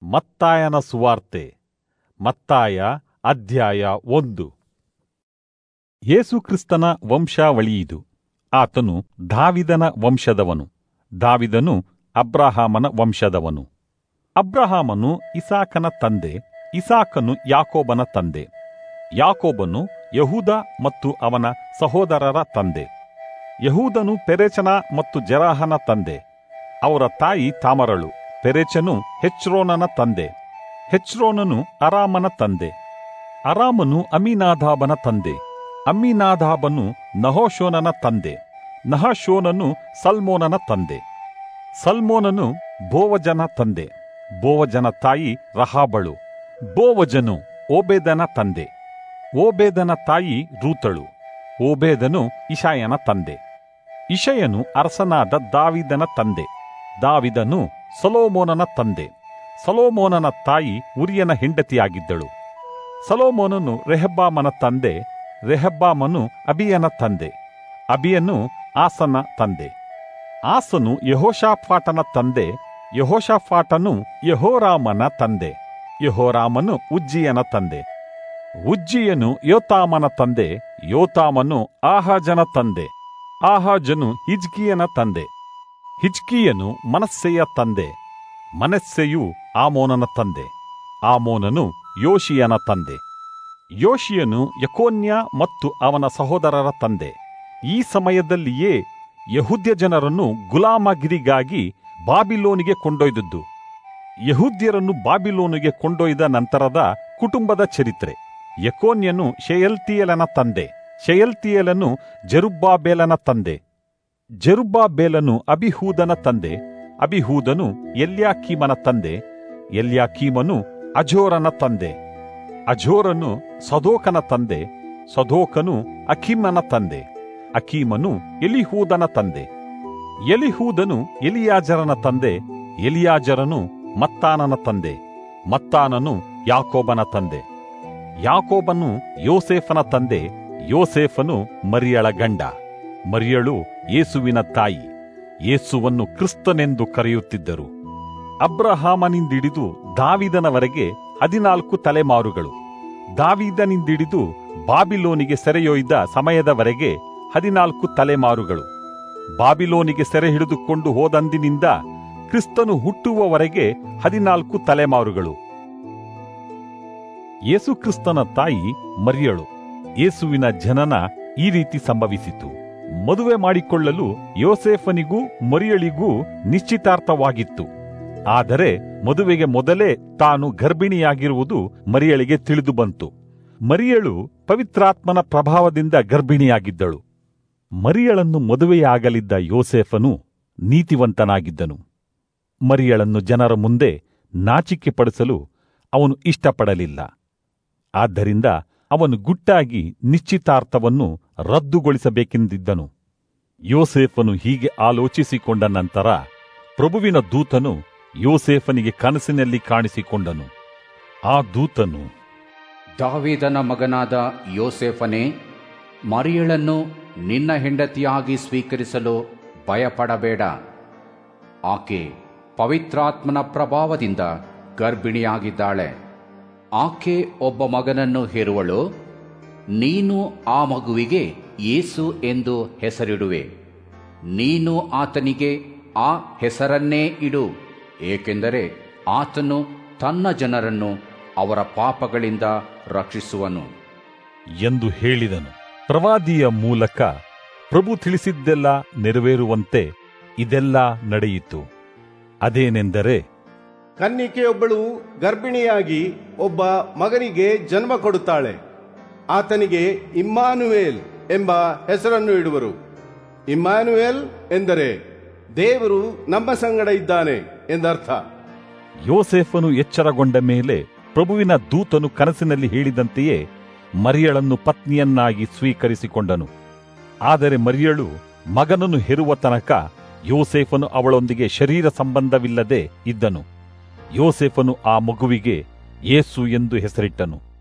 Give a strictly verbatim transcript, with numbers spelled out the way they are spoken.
ಮತ್ತಾಯನ ಸುವಾರ್ತೆ ಮತ್ತಾಯ ಅಧ್ಯಾಯ ಒಂದು. ಯೇಸುಕ್ರಿಸ್ತನ ವಂಶಾವಳಿಯಿದು. ಆತನು ದಾವಿದನ ವಂಶದವನು, ದಾವಿದನು ಅಬ್ರಹಾಮನ ವಂಶದವನು. ಅಬ್ರಹಾಮನು ಇಸಾಕನ ತಂದೆ, ಇಸಾಕನು ಯಾಕೋಬನ ತಂದೆ, ಯಾಕೋಬನು ಯಹೂದ ಮತ್ತು ಅವನ ಸಹೋದರರ ತಂದೆ. ಯಹೂದನು ಪೆರೆಚನ ಮತ್ತು ಜೆರಾಹನ ತಂದೆ, ಅವರ ತಾಯಿ ತಾಮರಳು. ಪೆರೆಚನು ಹೆಚ್ರೋನನ ತಂದೆ, ಹೆಚ್ರೋನನು ಅರಾಮನ ತಂದೆ, ಅರಾಮನು ಅಮ್ಮಿನಾದಾಬನ ತಂದೆ, ಅಮ್ಮಿನಾದಾಬನು ನಹಶೋನನ ತಂದೆ, ನಹಶೋನನು ಸಲ್ಮೋನನ ತಂದೆ, ಸಲ್ಮೋನನು ಬೋವಜನ ತಂದೆ, ಬೋವಜನ ತಾಯಿ ರಹಾಬಳು, ಬೋವಜನು ಓಬೇದನ ತಂದೆ, ಓಬೇದನ ತಾಯಿ ರೂತಳು, ಓಬೇದನು ಇಷಯನ ತಂದೆ, ಇಷಯನು ಅರಸನಾದ ದಾವಿದನ ತಂದೆ, ದಾವಿದನು ಸೊಲೊಮೋನನ ತಂದೆ, ಸೊಲೊಮೋನನ ತಾಯಿ ಉರಿಯನ ಹೆಂಡತಿಯಾಗಿದ್ದಳು, ಸೊಲೊಮೋನನು ರೆಹಬ್ಬಾಮನ ತಂದೆ, ರೆಹಬ್ಬಾಮನು ಅಬಿಯನ ತಂದೆ, ಅಬಿಯನು ಆಸನ ತಂದೆ, ಆಸನು ಯೆಹೋಷಾಫಾಟನ ತಂದೆ, ಯೆಹೋಷಾಫಾಟನು ಯೆಹೋರಾಮನ ತಂದೆ, ಯೆಹೋರಾಮನು ಉಜ್ಜಿಯನ ತಂದೆ, ಉಜ್ಜಿಯನು ಯೋತಾಮನ ತಂದೆ, ಯೋತಾಮನು ಆಹಾಜನ ತಂದೆ, ಆಹಾಜನು ಹಿಜ್ಕೀಯನ ತಂದೆ, ಹಿಜ್ಕೀಯನು ಮನಸ್ಸೆಯ ತಂದೆ, ಮನಸ್ಸೆಯು ಆಮೋನನ ತಂದೆ, ಆಮೋನನು ಯೋಷಿಯನ ತಂದೆ, ಯೋಷಿಯನು ಯೆಕೊನ್ಯ ಮತ್ತು ಅವನ ಸಹೋದರರ ತಂದೆ. ಈ ಸಮಯದಲ್ಲಿಯೇ ಯಹೂದ್ಯ ಜನರನ್ನು ಗುಲಾಮಗಿರಿಗಾಗಿ ಬಾಬಿಲೋನಿಗೆ ಕೊಂಡೊಯ್ದದ್ದು. ಯಹೂದ್ಯರನ್ನು ಬಾಬಿಲೋನಿಗೆ ಕೊಂಡೊಯ್ದ ನಂತರದ ಕುಟುಂಬದ ಚರಿತ್ರೆ. ಯೆಕೊನ್ಯನು ಶೆಯಲ್ತೀಯೇಲನ ತಂದೆ, ಶೆಯಲ್ತೀಯೇಲನು ಜೆರುಬ್ಬಾಬೆಲನ ತಂದೆ, ಜೆರುಬ್ಬಾಬೆಲನು ಅಬಿಹೂದನ ತಂದೆ, ಅಬಿಹೂದನು ಎಲ್ಯಾಕೀಮನ ತಂದೆ, ಎಲ್ಯಾಕೀಮನು ಅಜೋರನ ತಂದೆ, ಅಜೋರನು ಸದೋಕನ ತಂದೆ, ಸದೋಕನು ಅಕೀಮನ ತಂದೆ, ಅಕೀಮನು ಎಲಿಹೂದನ ತಂದೆ, ಎಲಿಹೂದನು ಎಲಿಯಾಜರನ ತಂದೆ, ಎಲಿಯಾಜರನು ಮತ್ತಾನನ ತಂದೆ, ಮತ್ತಾನನು ಯಾಕೋಬನ ತಂದೆ, ಯಾಕೋಬನು ಯೋಸೇಫನ ತಂದೆ, ಯೋಸೇಫನು ಮರಿಯಳ ಗಂಡ, ಮರಿಯಳು ಯೇಸುವಿನ ತಾಯಿ. ಯೇಸುವನ್ನು ಕ್ರಿಸ್ತನೆಂದು ಕರೆಯುತ್ತಿದ್ದರು. ಅಬ್ರಹಾಮನಿಂದಿಡಿದು ದಾವಿದನವರೆಗೆ ಹದಿನಾಲ್ಕು ತಲೆಮಾರುಗಳು, ದಾವಿದನಿಂದಿಡಿದು ಬಾಬಿಲೋನಿಗೆ ಸೆರೆಯೊಯ್ದ ಸಮಯದವರೆಗೆ ಹದಿನಾಲ್ಕು ತಲೆಮಾರುಗಳು, ಬಾಬಿಲೋನಿಗೆ ಸೆರೆ ಹಿಡಿದುಕೊಂಡು ಹೋದಂದಿನಿಂದ ಕ್ರಿಸ್ತನು ಹುಟ್ಟುವವರೆಗೆ ಹದಿನಾಲ್ಕು ತಲೆಮಾರುಗಳು. ಯೇಸುಕ್ರಿಸ್ತನ ತಾಯಿ ಮರಿಯಳು. ಯೇಸುವಿನ ಜನನ ಈ ರೀತಿ ಸಂಭವಿಸಿತು. ಮದುವೆ ಮಾಡಿಕೊಳ್ಳಲು ಯೋಸೇಫನಿಗೂ ಮರಿಯಳಿಗೂ ನಿಶ್ಚಿತಾರ್ಥವಾಗಿತ್ತು. ಆದರೆ ಮದುವೆಗೆ ಮೊದಲೇ ತಾನು ಗರ್ಭಿಣಿಯಾಗಿರುವುದು ಮರಿಯಳಿಗೆ ತಿಳಿದು ಬಂತು. ಮರಿಯಳು ಪವಿತ್ರಾತ್ಮನ ಪ್ರಭಾವದಿಂದ ಗರ್ಭಿಣಿಯಾಗಿದ್ದಳು. ಮರಿಯಳನ್ನು ಮದುವೆಯಾಗಲಿದ್ದ ಯೋಸೇಫನು ನೀತಿವಂತನಾಗಿದ್ದನು. ಮರಿಯಳನ್ನು ಜನರ ಮುಂದೆ ನಾಚಿಕೆ ಪಡಿಸಲು ಅವನು ಇಷ್ಟಪಡಲಿಲ್ಲ. ಆದ್ದರಿಂದ ಅವನು ಗುಟ್ಟಾಗಿ ನಿಶ್ಚಿತಾರ್ಥವನ್ನು ರದ್ದುಗೊಳಿಸಬೇಕೆಂದಿದ್ದನು. ಯೋಸೇಫನು ಹೀಗೆ ಆಲೋಚಿಸಿಕೊಂಡ ನಂತರ ಪ್ರಭುವಿನ ದೂತನು ಯೋಸೇಫನಿಗೆ ಕನಸಿನಲ್ಲಿ ಕಾಣಿಸಿಕೊಂಡನು. ಆ ದೂತನು, ದಾವೀದನ ಮಗನಾದ ಯೋಸೇಫನೇ, ಮರಿಯಳನ್ನು ನಿನ್ನ ಹೆಂಡತಿಯಾಗಿ ಸ್ವೀಕರಿಸಲು ಭಯಪಡಬೇಡ. ಆಕೆ ಪವಿತ್ರಾತ್ಮನ ಪ್ರಭಾವದಿಂದ ಗರ್ಭಿಣಿಯಾಗಿದ್ದಾಳೆ. ಆಕೆ ಒಬ್ಬ ಮಗನನ್ನು ಹೆರುವಳು. ನೀನು ಆ ಮಗುವಿಗೆ ಯೇಸು ಎಂದು ಹೆಸರಿಡುವೆ. ನೀನು ಆತನಿಗೆ ಆ ಹೆಸರನ್ನೇ ಇಡು, ಏಕೆಂದರೆ ಆತನು ತನ್ನ ಜನರನ್ನು ಅವರ ಪಾಪಗಳಿಂದ ರಕ್ಷಿಸುವನು ಎಂದು ಹೇಳಿದನು. ಪ್ರವಾದಿಯ ಮೂಲಕ ಪ್ರಭು ತಿಳಿಸಿದ್ದೆಲ್ಲ ನೆರವೇರುವಂತೆ ಇದೆಲ್ಲ ನಡೆಯಿತು. ಅದೇನೆಂದರೆ, ಕನ್ನಿಕೆಯೊಬ್ಬಳು ಗರ್ಭಿಣಿಯಾಗಿ ಒಬ್ಬ ಮಗನಿಗೆ ಜನ್ಮ ಕೊಡುತ್ತಾಳೆ. ಆತನಿಗೆ ಇಮ್ಮಾನುವೇಲ್ ಎಂಬ ಹೆಸರನ್ನು ಇಡುವರು. ಇಮ್ಮಾನುವೇಲ್ ಎಂದರೆ ದೇವರು ನಮ್ಮ ಸಂಗಡ ಇದ್ದಾನೆ ಎಂದರ್ಥ. ಯೋಸೇಫನು ಎಚ್ಚರಗೊಂಡ ಮೇಲೆ ಪ್ರಭುವಿನ ದೂತನು ಕನಸಿನಲ್ಲಿ ಹೇಳಿದಂತೆಯೇ ಮರಿಯಳನ್ನು ಪತ್ನಿಯನ್ನಾಗಿ ಸ್ವೀಕರಿಸಿಕೊಂಡನು. ಆದರೆ ಮರಿಯಳು ಮಗನನ್ನು ಹೆರುವ ತನಕ ಯೋಸೇಫನು ಅವಳೊಂದಿಗೆ ಶರೀರ ಸಂಬಂಧವಿಲ್ಲದೆ ಇದ್ದನು. ಯೋಸೇಫನು ಆ ಮಗುವಿಗೆ ಯೇಸು ಎಂದು ಹೆಸರಿಟ್ಟನು.